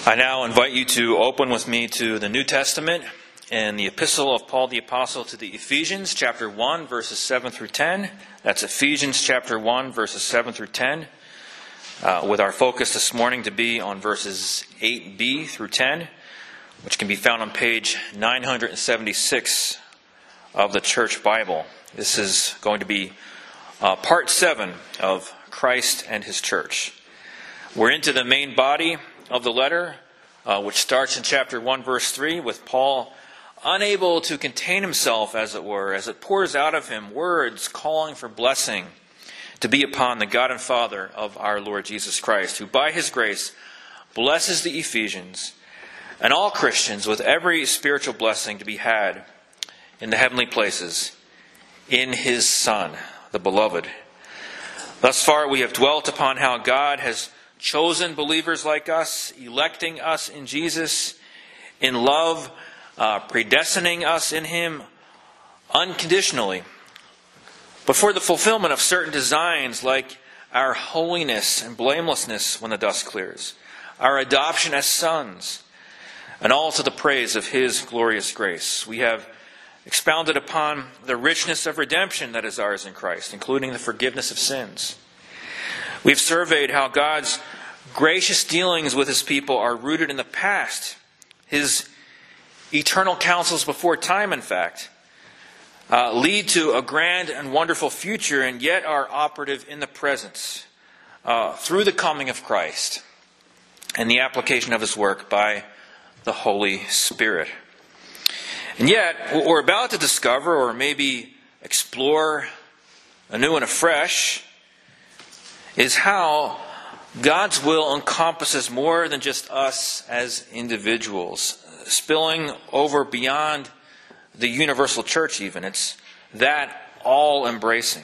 I now invite you to open with me to the New Testament and the epistle of Paul the Apostle to the Ephesians, chapter 1, verses 7 through 10. That's Ephesians chapter 1, verses 7 through 10, with our focus this morning to be on verses 8b through 10, which can be found on page 976 of the Church Bible. This is going to be part 7 of Christ and His Church. We're into the main body of the letter, which starts in chapter 1, verse 3, with Paul unable to contain himself, as it were, as it pours out of him words calling for blessing to be upon the God and Father of our Lord Jesus Christ, who by His grace blesses the Ephesians and all Christians with every spiritual blessing to be had in the heavenly places in His Son, the Beloved. Thus far we have dwelt upon how God has chosen believers like us, electing us in Jesus, in love, predestining us in Him unconditionally, but for the fulfillment of certain designs like our holiness and blamelessness when the dust clears, our adoption as sons, and all to the praise of His glorious grace. We have expounded upon the richness of redemption that is ours in Christ, including the forgiveness of sins. We've surveyed how God's gracious dealings with His people are rooted in the past, His eternal counsels before time, in fact, lead to a grand and wonderful future, and yet are operative in the present through the coming of Christ and the application of His work by the Holy Spirit. And yet, what we're about to discover, or maybe explore anew and afresh, is how God's will encompasses more than just us as individuals, spilling over beyond the universal church even. It's that all-embracing.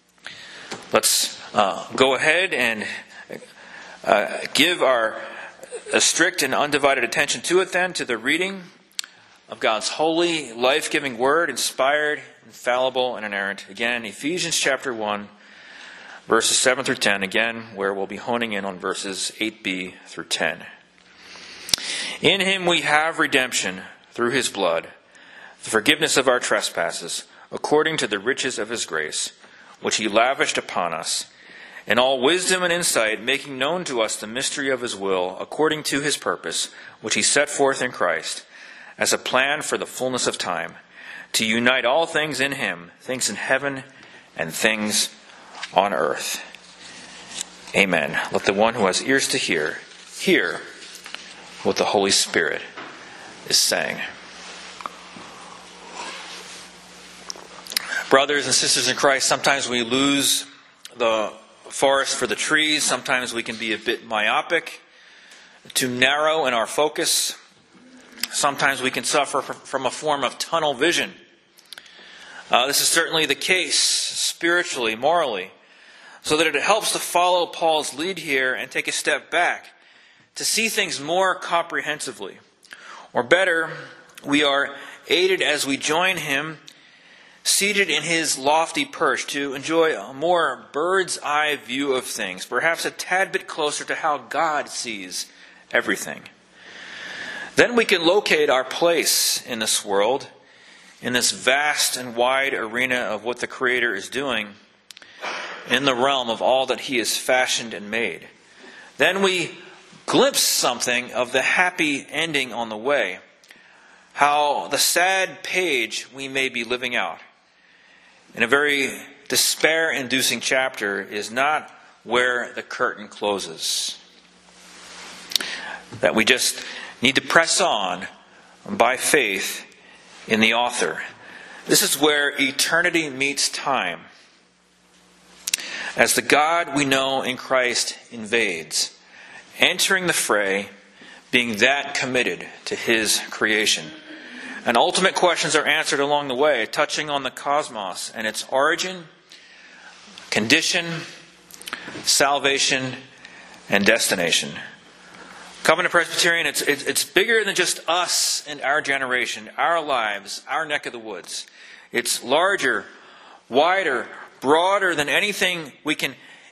Let's go ahead and give our strict and undivided attention to it then, to the reading of God's holy, life-giving word, inspired, infallible, and inerrant. Again, Ephesians chapter 1, verses 7 through 10, again, where we'll be honing in on verses 8b through 10. In Him we have redemption through His blood, the forgiveness of our trespasses, according to the riches of His grace, which He lavished upon us, in all wisdom and insight, making known to us the mystery of His will, according to His purpose, which He set forth in Christ, as a plan for the fullness of time, to unite all things in Him, things in heaven and things on earth. Amen. Let the one who has ears to hear, hear what the Holy Spirit is saying. Brothers and sisters in Christ, sometimes we lose the forest for the trees. Sometimes we can be a bit myopic, too narrow in our focus. Sometimes we can suffer from a form of tunnel vision. This is certainly the case spiritually, morally, so that it helps to follow Paul's lead here and take a step back to see things more comprehensively. Or better, we are aided as we join him, seated in his lofty perch, to enjoy a more bird's eye view of things, perhaps a tad bit closer to how God sees everything. Then we can locate our place in this world, in this vast and wide arena of what the Creator is doing, in the realm of all that He has fashioned and made. Then we glimpse something of the happy ending on the way, how the sad page we may be living out in a very despair-inducing chapter is not where the curtain closes. That we just need to press on by faith in the author. This is where eternity meets time, as the God we know in Christ invades, entering the fray, being that committed to His creation. And ultimate questions are answered along the way, touching on the cosmos and its origin, condition, salvation, and destination. Covenant Presbyterian, it's bigger than just us and our generation, our lives, our neck of the woods. It's larger, wider, broader than anything we can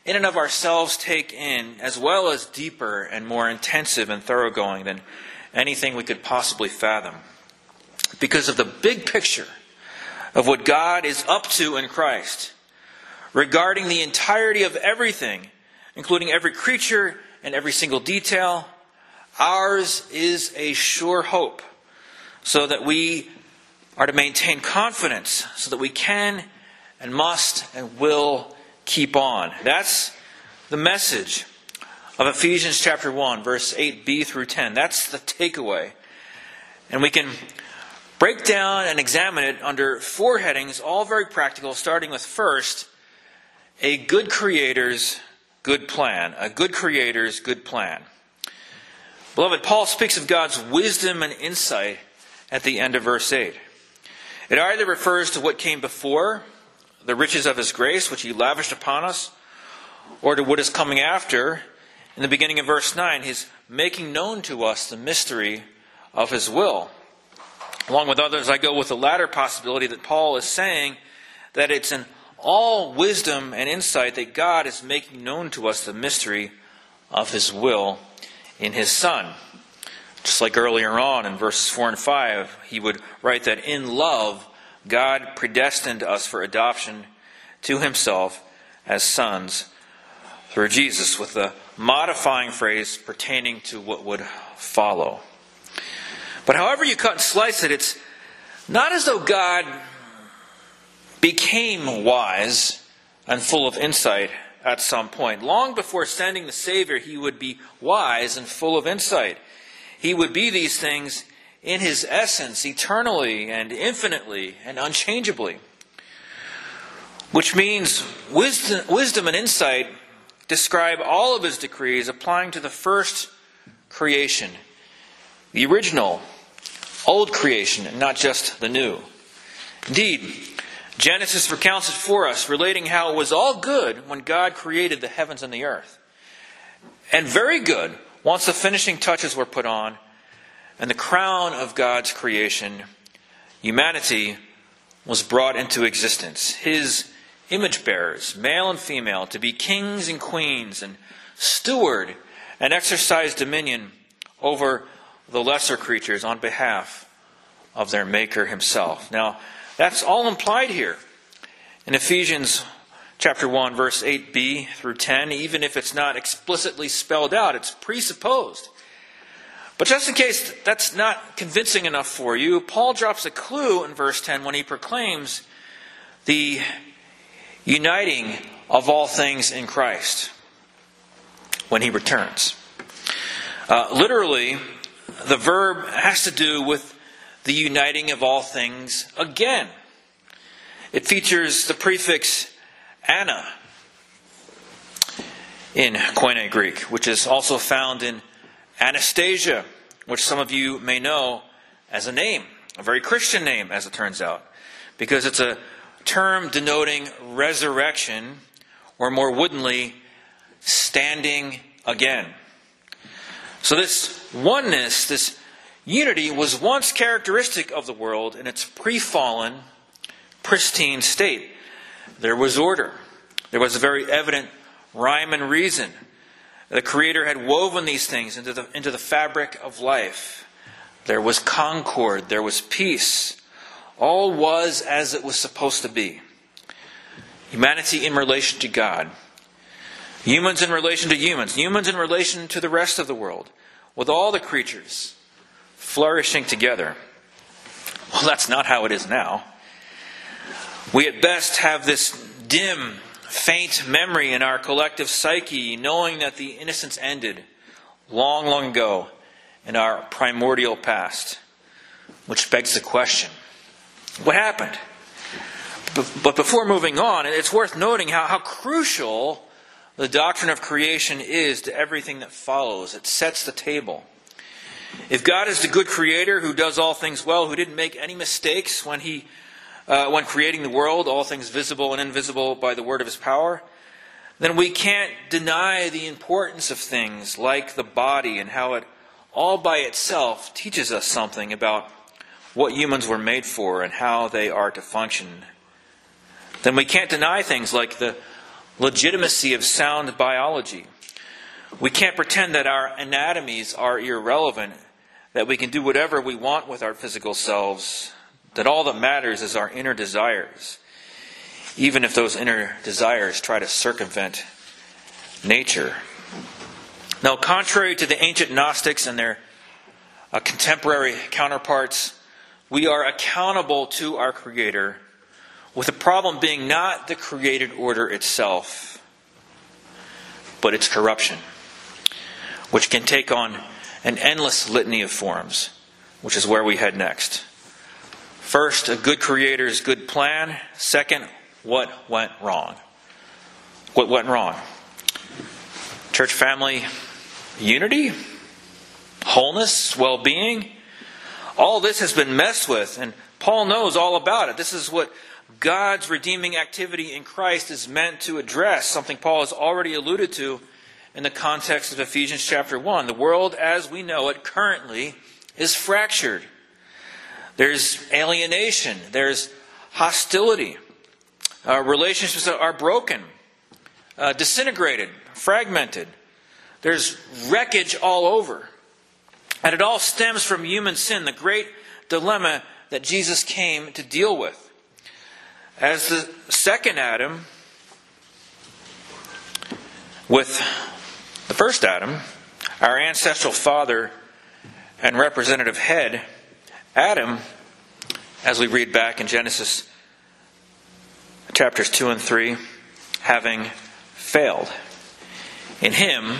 in and of ourselves take in, as well as deeper and more intensive and thoroughgoing than anything we could possibly fathom. Because of the big picture of what God is up to in Christ, regarding the entirety of everything, including every creature and every single detail, ours is a sure hope, so that we are to maintain confidence, so that we can and must and will keep on. That's the message of Ephesians chapter 1, verse 8b through 10. That's the takeaway. And we can break down and examine it under 4 headings, all very practical, starting with first, a good creator's good plan. A good creator's good plan. Beloved, Paul speaks of God's wisdom and insight at the end of verse 8. It either refers to what came before, the riches of His grace, which He lavished upon us, or to what is coming after. In the beginning of verse 9, He's making known to us the mystery of His will. Along with others, I go with the latter possibility that Paul is saying that it's in all wisdom and insight that God is making known to us the mystery of His will in His Son. Just like earlier on in verses 4 and 5, he would write that in love, God predestined us for adoption to Himself as sons through Jesus, with the modifying phrase pertaining to what would follow. But however you cut and slice it, it's not as though God became wise and full of insight at some point. Long before sending the Savior, He would be wise and full of insight. He would be these things in His essence, eternally and infinitely and unchangeably. Which means wisdom and insight describe all of His decrees applying to the first creation, the original, old creation, and not just the new. Indeed, Genesis recounts it for us, relating how it was all good when God created the heavens and the earth. And very good once the finishing touches were put on, and the crown of God's creation, humanity, was brought into existence. His image bearers, male and female, to be kings and queens and steward and exercise dominion over the lesser creatures on behalf of their Maker Himself. Now, that's all implied here in Ephesians chapter 1, verse 8b through 10. Even if it's not explicitly spelled out, it's presupposed. But just in case that's not convincing enough for you, Paul drops a clue in verse 10 when he proclaims the uniting of all things in Christ when He returns. Literally, the verb has to do with the uniting of all things again. It features the prefix ana in Koine Greek, which is also found in Anastasia, which some of you may know as a name, a very Christian name, as it turns out, because it's a term denoting resurrection, or more woodenly, standing again. So this oneness, this unity, was once characteristic of the world in its pre-fallen, pristine state. There was order. There was a very evident rhyme and reason. The Creator had woven these things into the fabric of life. There was concord. There was peace. All was as it was supposed to be. Humanity in relation to God. Humans in relation to humans. Humans in relation to the rest of the world. With all the creatures flourishing together. Well, that's not how it is now. We at best have this dim, faint memory in our collective psyche, knowing that the innocence ended long, long ago in our primordial past. Which begs the question, what happened? But before moving on, it's worth noting how crucial the doctrine of creation is to everything that follows. It sets the table. If God is the good Creator who does all things well, who didn't make any mistakes when creating the world, all things visible and invisible by the word of His power, then we can't deny the importance of things like the body and how it all by itself teaches us something about what humans were made for and how they are to function. Then we can't deny things like the legitimacy of sound biology. We can't pretend that our anatomies are irrelevant, that we can do whatever we want with our physical selves, that all that matters is our inner desires, even if those inner desires try to circumvent nature. Now, contrary to the ancient Gnostics and their contemporary counterparts, we are accountable to our Creator, with the problem being not the created order itself, but its corruption, which can take on an endless litany of forms, which is where we head next. First, a good Creator's good plan. Second, what went wrong? What went wrong? Church family unity? Wholeness? Well-being? All this has been messed with, and Paul knows all about it. This is what God's redeeming activity in Christ is meant to address, something Paul has already alluded to in the context of Ephesians chapter 1. The world as we know it currently is fractured. There's alienation. There's hostility. Relationships are broken, disintegrated, fragmented. There's wreckage all over. And it all stems from human sin, the great dilemma that Jesus came to deal with. As the second Adam, with the first Adam, our ancestral father and representative head, Adam, as we read back in Genesis chapters 2 and 3, having failed. In him,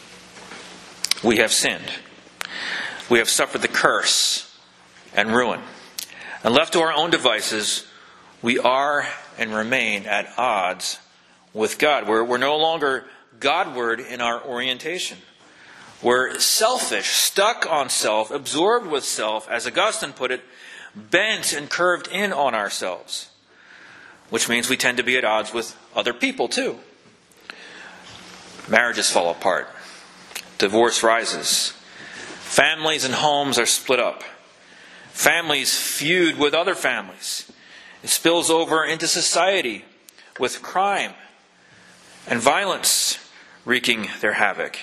we have sinned. We have suffered the curse and ruin. And left to our own devices, we are and remain at odds with God. We're no longer Godward in our orientation. We're selfish, stuck on self, absorbed with self, as Augustine put it, bent and curved in on ourselves. Which means we tend to be at odds with other people too. Marriages fall apart. Divorce rises. Families and homes are split up. Families feud with other families. It spills over into society with crime and violence wreaking their havoc.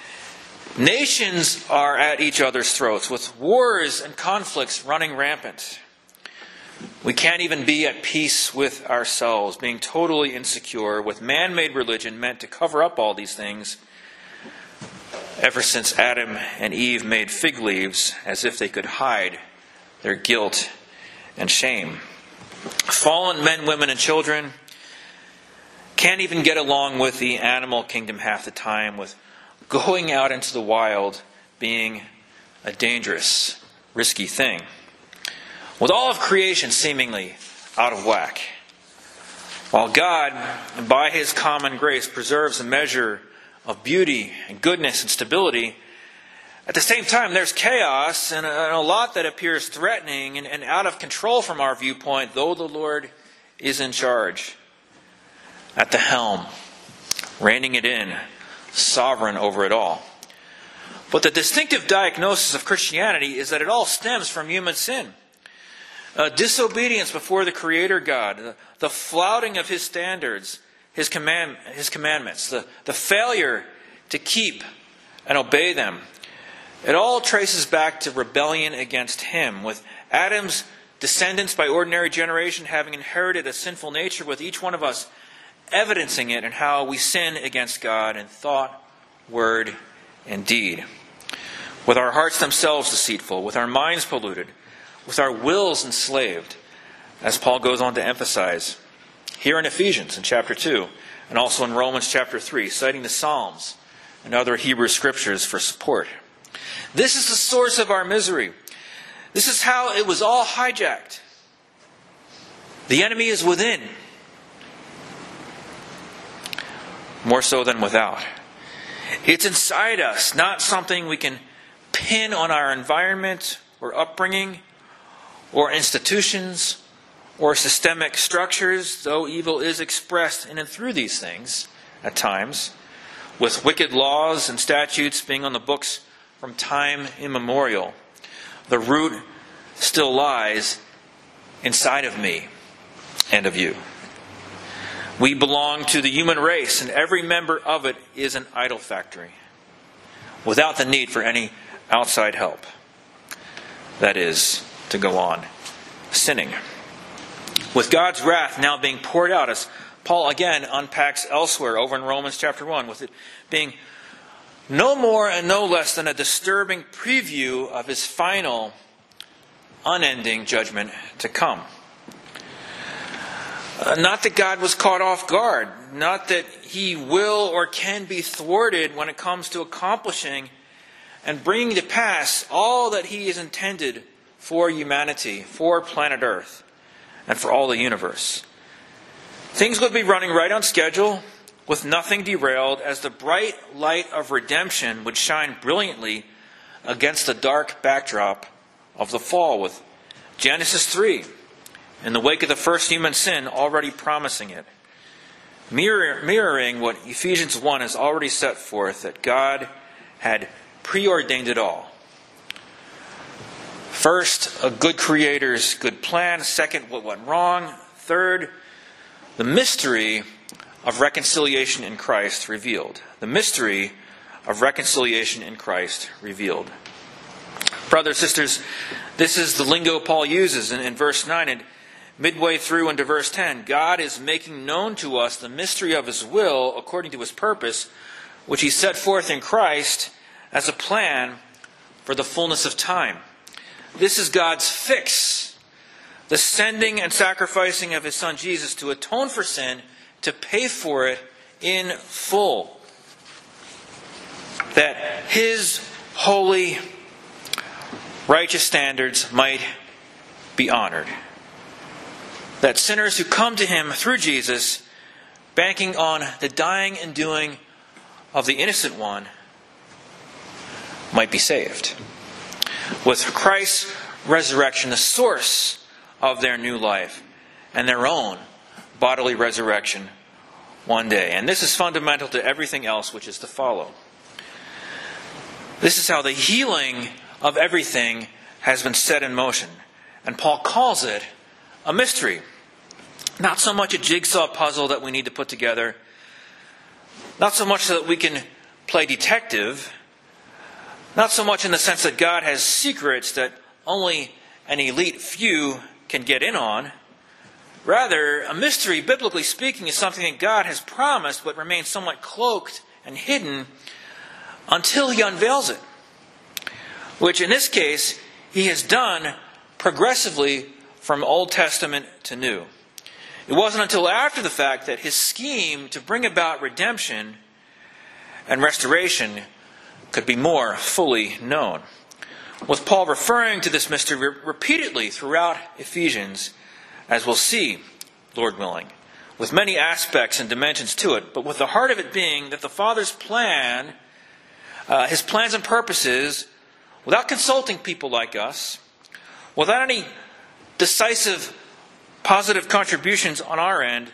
Nations are at each other's throats with wars and conflicts running rampant. We can't even be at peace with ourselves, being totally insecure with man-made religion meant to cover up all these things ever since Adam and Eve made fig leaves as if they could hide their guilt and shame. Fallen men, women, and children can't even get along with the animal kingdom half the time, with going out into the wild being a dangerous, risky thing. With all of creation seemingly out of whack. While God, by His common grace, preserves a measure of beauty and goodness and stability, at the same time there's chaos and a lot that appears threatening and out of control from our viewpoint, though the Lord is in charge, at the helm, reining it in, sovereign over it all. But the distinctive diagnosis of Christianity is that it all stems from human sin. Disobedience before the Creator God, the flouting of His standards, His commandments, the failure to keep and obey them. It all traces back to rebellion against Him, with Adam's descendants by ordinary generation having inherited a sinful nature, with each one of us evidencing it in how we sin against God in thought, word, and deed. With our hearts themselves deceitful, with our minds polluted, with our wills enslaved, as Paul goes on to emphasize here in Ephesians in chapter 2, and also in Romans chapter 3, citing the Psalms and other Hebrew scriptures for support. This is the source of our misery. This is how it was all hijacked. The enemy is within, more so than without. It's inside us, not something we can pin on our environment or upbringing or institutions or systemic structures, though evil is expressed in and through these things at times, with wicked laws and statutes being on the books from time immemorial. The root still lies inside of me and of you. We belong to the human race, and every member of it is an idol factory, without the need for any outside help. That is, to go on sinning. With God's wrath now being poured out, as Paul again unpacks elsewhere over in Romans chapter 1, with it being no more and no less than a disturbing preview of his final, unending judgment to come. Not that God was caught off guard. Not that he will or can be thwarted when it comes to accomplishing and bringing to pass all that he has intended for humanity, for planet Earth, and for all the universe. Things would be running right on schedule, with nothing derailed, as the bright light of redemption would shine brilliantly against the dark backdrop of the fall, with Genesis 3, in the wake of the first human sin, already promising it. Mirroring what Ephesians 1 has already set forth, that God had preordained it all. First, a good creator's good plan. Second, what went wrong. Third, the mystery of reconciliation in Christ revealed. The mystery of reconciliation in Christ revealed. Brothers, sisters, this is the lingo Paul uses in verse 9 and midway through into verse 10. God is making known to us the mystery of his will according to his purpose, which he set forth in Christ as a plan for the fullness of time. This is God's fix, the sending and sacrificing of his Son Jesus to atone for sin, to pay for it in full. That his holy, righteous standards might be honored. That sinners who come to him through Jesus, banking on the dying and doing of the innocent one, might be saved. With Christ's resurrection, the source of their new life, and their own bodily resurrection one day. And this is fundamental to everything else which is to follow. This is how the healing of everything has been set in motion. And Paul calls it a mystery. Not so much a jigsaw puzzle that we need to put together. Not so much so that we can play detective. Not so much in the sense that God has secrets that only an elite few can get in on. Rather, a mystery, biblically speaking, is something that God has promised but remains somewhat cloaked and hidden until he unveils it. Which in this case, he has done progressively from Old Testament to New. It wasn't until after the fact that his scheme to bring about redemption and restoration could be more fully known. With Paul referring to this mystery repeatedly throughout Ephesians, as we'll see, Lord willing, with many aspects and dimensions to it, but with the heart of it being that the Father's plan, his plans and purposes, without consulting people like us, without any decisive positive contributions on our end,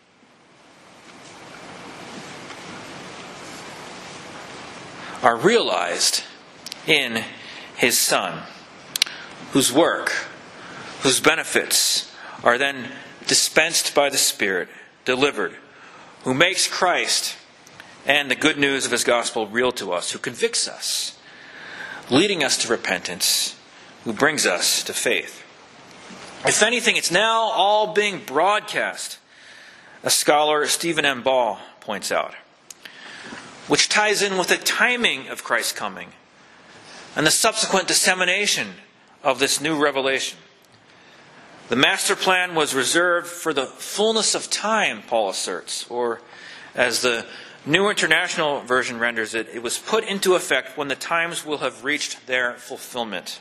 are realized in his Son, whose work, whose benefits are then dispensed by the Spirit, delivered, who makes Christ and the good news of his gospel real to us, who convicts us, leading us to repentance, who brings us to faith. If anything, it's now all being broadcast, as scholar Stephen M. Ball points out, which ties in with the timing of Christ's coming and the subsequent dissemination of this new revelation. The master plan was reserved for the fullness of time, Paul asserts, or as the New International Version renders it, it was put into effect when the times will have reached their fulfillment.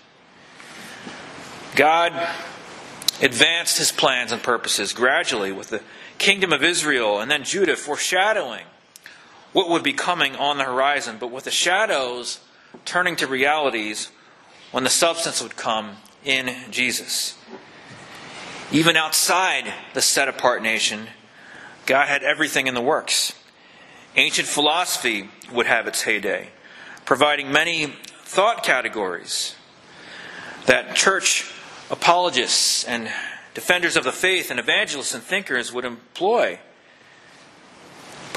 God advanced his plans and purposes gradually with the kingdom of Israel and then Judah, foreshadowing what would be coming on the horizon, but with the shadows turning to realities when the substance would come in Jesus. Even outside the set-apart nation, God had everything in the works. Ancient philosophy would have its heyday, providing many thought categories that church apologists and defenders of the faith and evangelists and thinkers would employ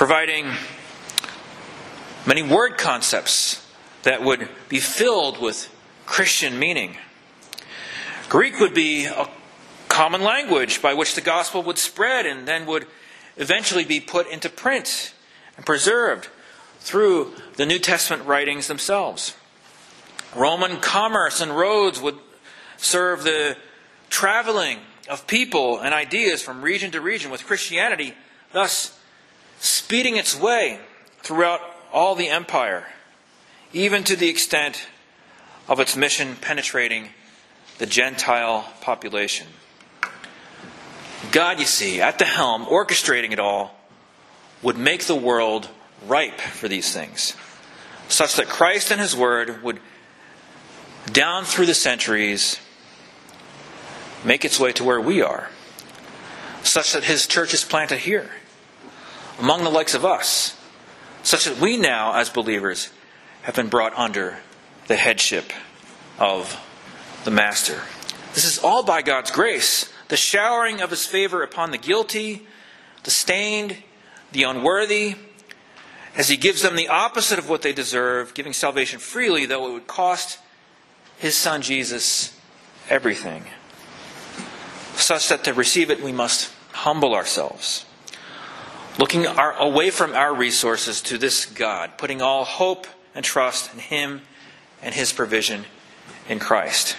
providing many word concepts that would be filled with Christian meaning. Greek would be a common language by which the gospel would spread and then would eventually be put into print and preserved through the New Testament writings themselves. Roman commerce and roads would serve the traveling of people and ideas from region to region, with Christianity thus speeding its way throughout all the empire, even to the extent of its mission penetrating the Gentile population. God, you see, at the helm, orchestrating it all, would make the world ripe for these things, such that Christ and His Word would, down through the centuries, make its way to where we are, such that His church is planted here, among the likes of us, such that we now, as believers, have been brought under the headship of the Master. This is all by God's grace, the showering of His favor upon the guilty, the stained, the unworthy, as He gives them the opposite of what they deserve, giving salvation freely, though it would cost His Son Jesus everything. Such that to receive it we must humble ourselves, looking away from our resources to this God, putting all hope and trust in Him and His provision in Christ.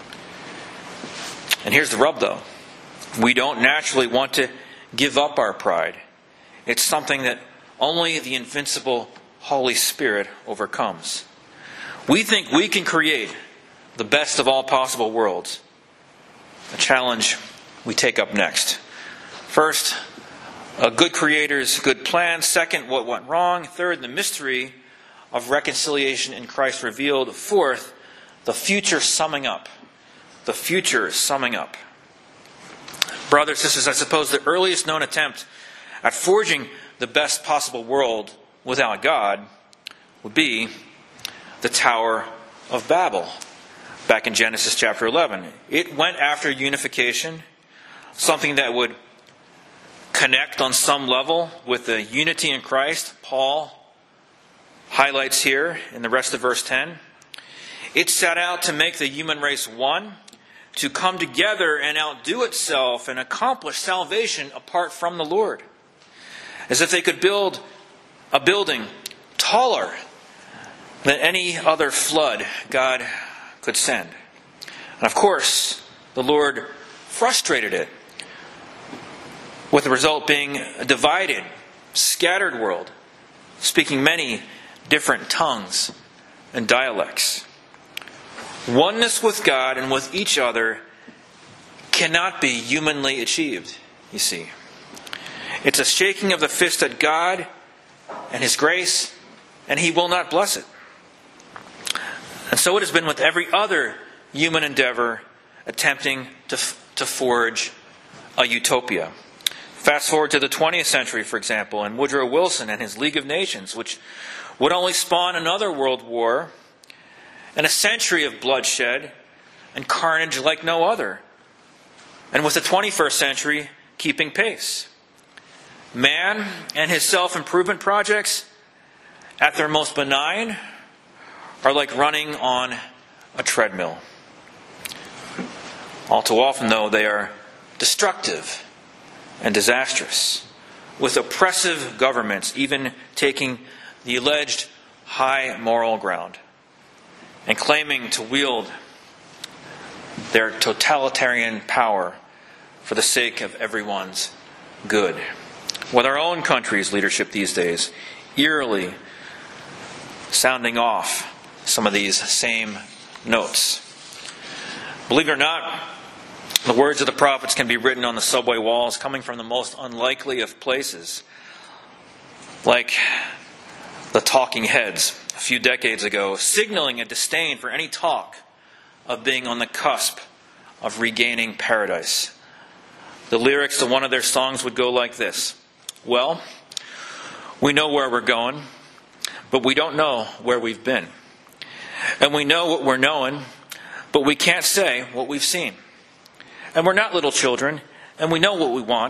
And here's the rub, though. We don't naturally want to give up our pride. It's something that only the invincible Holy Spirit overcomes. We think we can create the best of all possible worlds. A challenge we take up next. First, a good creator's good plan. Second, what went wrong. Third, the mystery of reconciliation in Christ revealed. Fourth, the future summing up. The future summing up. Brothers, sisters, I suppose the earliest known attempt at forging the best possible world without God would be the Tower of Babel, back in Genesis chapter 11. It went after unification, something that would connect on some level with the unity in Christ. Paul highlights here in the rest of verse 10. It set out to make the human race one, to come together and outdo itself and accomplish salvation apart from the Lord. As if they could build a building taller than any other flood God could send. And of course, the Lord frustrated it, with the result being a divided, scattered world, speaking many different tongues and dialects. Oneness with God and with each other cannot be humanly achieved, you see. It's a shaking of the fist at God and His grace, and He will not bless it. And so it has been with every other human endeavor attempting to forge a utopia. Fast forward to the 20th century, for example, and Woodrow Wilson and his League of Nations, which would only spawn another world war and a century of bloodshed and carnage like no other. And with the 21st century keeping pace. Man and his self-improvement projects, at their most benign, are like running on a treadmill. All too often, though, they are destructive and disastrous, with oppressive governments even taking the alleged high moral ground and claiming to wield their totalitarian power for the sake of everyone's good. With our own country's leadership these days eerily sounding off some of these same notes. Believe it or not, the words of the prophets can be written on the subway walls, coming from the most unlikely of places, like the talking heads a few decades ago, signaling a disdain for any talk of being on the cusp of regaining paradise. The lyrics to one of their songs would go like this: well, we know where we're going, but we don't know where we've been. And we know what we're knowing, but we can't say what we've seen. And we're not little children, and we know what we want,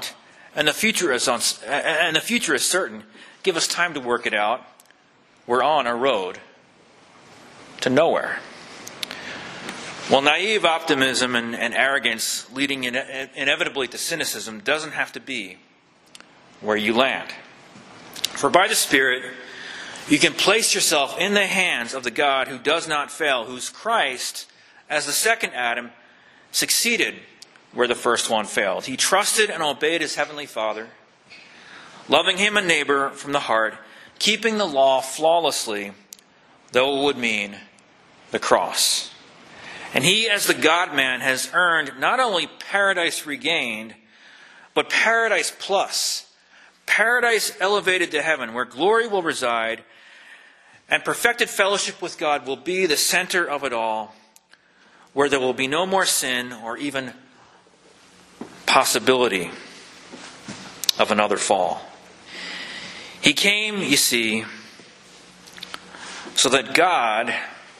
and the future is certain, give us time to work it out. We're on a road to nowhere. Well, naive optimism and arrogance leading inevitably to cynicism doesn't have to be where you land. For by the Spirit, you can place yourself in the hands of the God who does not fail, whose Christ, as the second Adam, succeeded where the first one failed. He trusted and obeyed his heavenly Father, loving him a neighbor from the heart, keeping the law flawlessly, though it would mean the cross. And he, as the God-man, has earned not only paradise regained, but paradise plus. Paradise elevated to heaven, where glory will reside, and perfected fellowship with God will be the center of it all, where there will be no more sin or even possibility of another fall. He came, you see, so that God,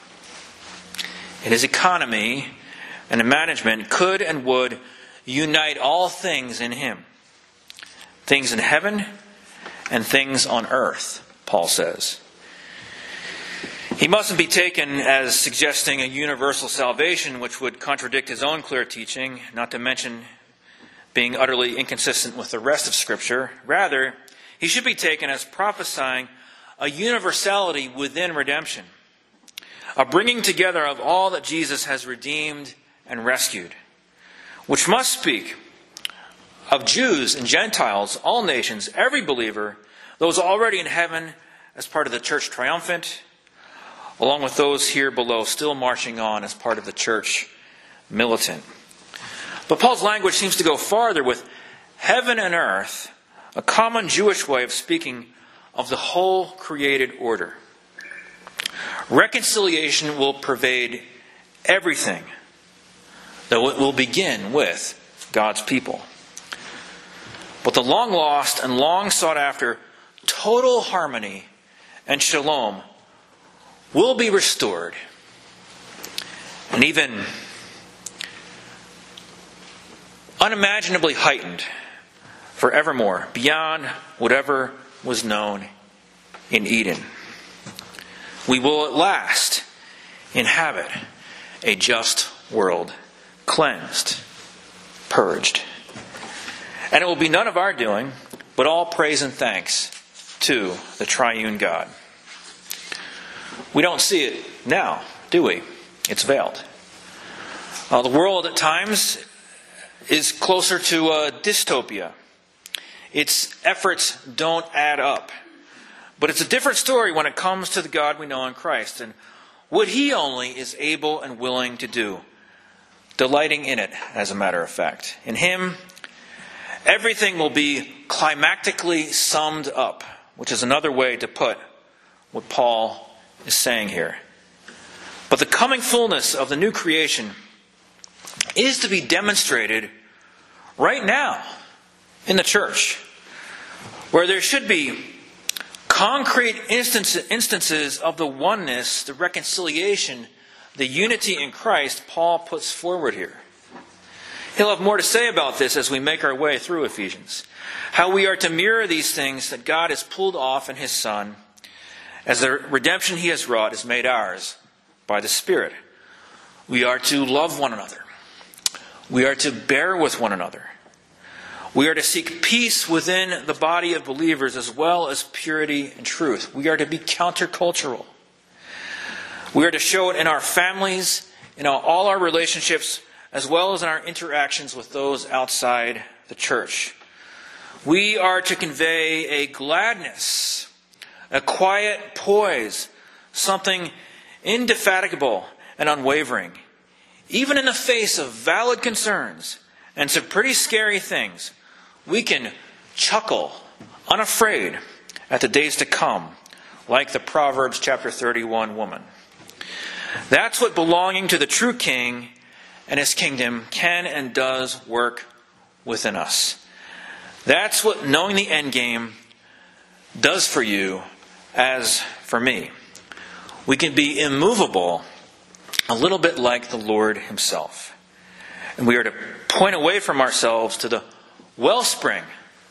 in his economy and in management, could and would unite all things in him. Things in heaven and things on earth, Paul says. He mustn't be taken as suggesting a universal salvation, which would contradict his own clear teaching, not to mention being utterly inconsistent with the rest of Scripture. Rather, he should be taken as prophesying a universality within redemption, a bringing together of all that Jesus has redeemed and rescued, which must speak of Jews and Gentiles, all nations, every believer, those already in heaven as part of the church triumphant, along with those here below still marching on as part of the church militant. But Paul's language seems to go farther with heaven and earth, a common Jewish way of speaking of the whole created order. Reconciliation will pervade everything, though it will begin with God's people. But the long lost and long sought after total harmony and shalom will be restored, and even unimaginably heightened forevermore, beyond whatever was known in Eden. We will at last inhabit a just world, cleansed, purged. And it will be none of our doing, but all praise and thanks to the triune God. We don't see it now, do we? It's veiled. The world at times is closer to a dystopia. Its efforts don't add up. But it's a different story when it comes to the God we know in Christ and what He only is able and willing to do, delighting in it, as a matter of fact. In Him, everything will be climactically summed up, which is another way to put what Paul is saying here. But the coming fullness of the new creation is to be demonstrated right now in the church, where there should be concrete instances of the oneness, the reconciliation, the unity in Christ Paul puts forward here. He'll have more to say about this as we make our way through Ephesians. How we are to mirror these things that God has pulled off in His Son, as the redemption He has wrought is made ours by the Spirit. We are to love one another. We are to bear with one another. We are to seek peace within the body of believers as well as purity and truth. We are to be countercultural. We are to show it in our families, in all our relationships, as well as in our interactions with those outside the church. We are to convey a gladness, a quiet poise, something indefatigable and unwavering, even in the face of valid concerns and some pretty scary things. We can chuckle, unafraid, at the days to come, like the Proverbs chapter 31 woman. That's what belonging to the true King and His kingdom can and does work within us. That's what knowing the end game does for you as for me. We can be immovable, a little bit like the Lord Himself. And we are to point away from ourselves to the wellspring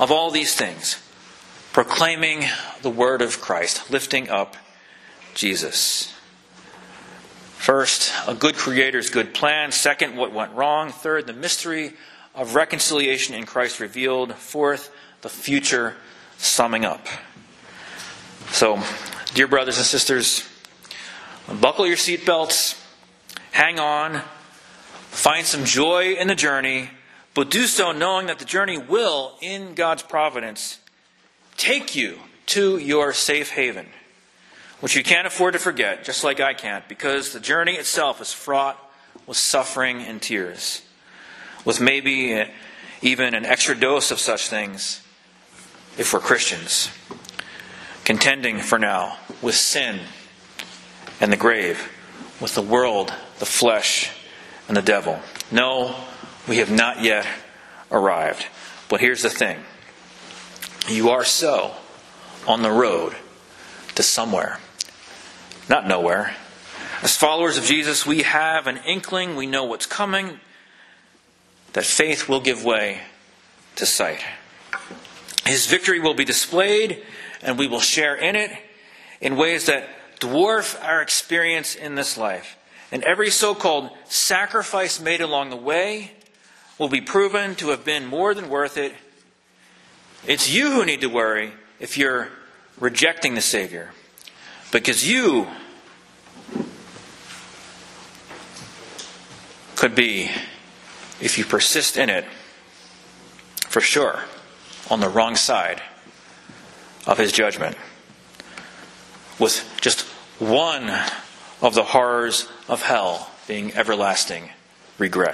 of all these things, proclaiming the word of Christ, lifting up Jesus. First, a good Creator's good plan. Second, what went wrong. Third, the mystery of reconciliation in Christ revealed. Fourth, the future summing up. So, dear brothers and sisters, buckle your seatbelts, hang on, find some joy in the journey, but do so knowing that the journey will, in God's providence, take you to your safe haven, which you can't afford to forget, just like I can't, because the journey itself is fraught with suffering and tears, with maybe even an extra dose of such things if we're Christians, contending for now with sin and the grave, with the world, the flesh, and the devil. No, we have not yet arrived. But here's the thing. You are so on the road to somewhere. Not nowhere. As followers of Jesus, we have an inkling, we know what's coming, that faith will give way to sight. His victory will be displayed, and we will share in it in ways that dwarf our experience in this life. And every so-called sacrifice made along the way will be proven to have been more than worth it. It's you who need to worry if you're rejecting the Savior, because you could be, if you persist in it, for sure, on the wrong side of His judgment, with just one of the horrors of hell being everlasting regret.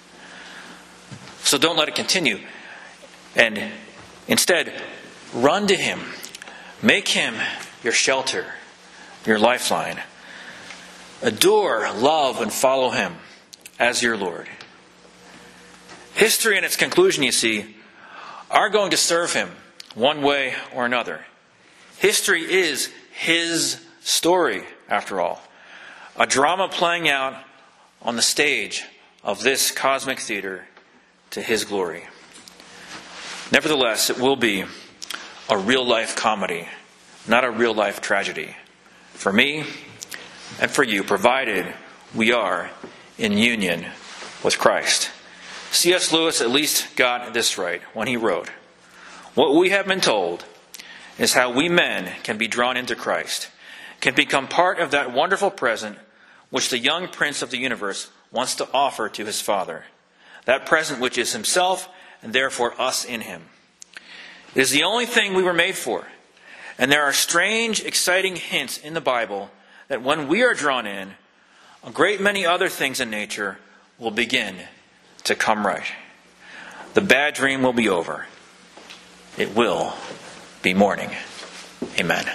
So don't let it continue. And instead, run to Him. Make Him your shelter, your lifeline. Adore, love, and follow Him as your Lord. History and its conclusion, you see, are going to serve Him one way or another. History is His story, after all. A drama playing out on the stage of this cosmic theater to His glory. Nevertheless, it will be a real-life comedy, not a real-life tragedy. For me and for you, provided we are in union with Christ. C.S. Lewis at least got this right when he wrote, "What we have been told is how we men can be drawn into Christ, can become part of that wonderful present which the young Prince of the universe wants to offer to his Father. That present which is Himself, and therefore us in Him. It is the only thing we were made for. And there are strange, exciting hints in the Bible that when we are drawn in, a great many other things in nature will begin to come right. The bad dream will be over. It will be morning." Amen.